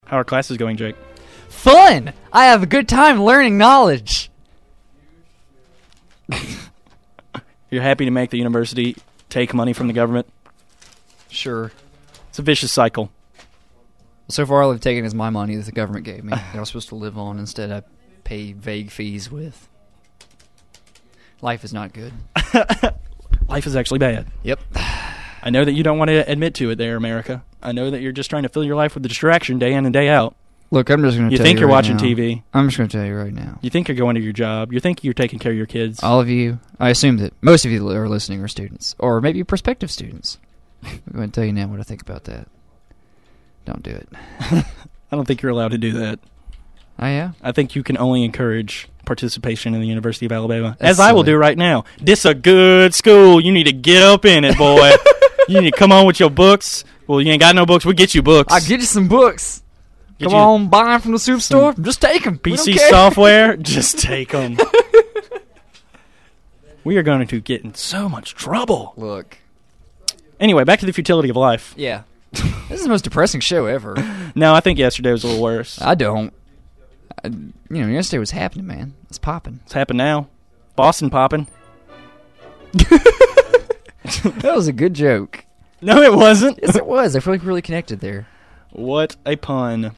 How are classes going, Jake? Fun! I have a good time learning knowledge. You're happy to make the university take money from the government? Sure. It's a vicious cycle. So far, all I've taken is my money that the government gave me that I was supposed to live on. Instead, I pay vague fees with. Life is not good. Life is actually bad. Yep. I know that you don't want to admit to it there, America. I know that you're just trying to fill your life with the distraction day in and day out. Look, I'm just going to tell you. You think you're right watching now. TV. I'm just going to tell you right now. You think you're going to your job. You think you're taking care of your kids. All of you, I assume that most of you that are listening are students, or maybe prospective students. I'm going to tell you now what I think about that. Don't do it. I don't think you're allowed to do that. Oh, yeah? I think you can only encourage participation in the University of Alabama, That's as I will silly. do right now. This a good school. You need to get up in it, boy. You need to come on with your books. Well, you ain't got no books. We'll get you books. I'll get you some books. Get Come you on, buy them from the soup store. Just take them. PC software. Just take them. We are going to get in so much trouble. Look. Anyway, back to the futility of life. Yeah. This is the most depressing show ever. No, I think yesterday was a little worse. I don't. Yesterday was happening, man. It's popping. It's happened now. Boston popping. That was a good joke. No, it wasn't. Yes, it was. I feel like we really connected there. What a pun.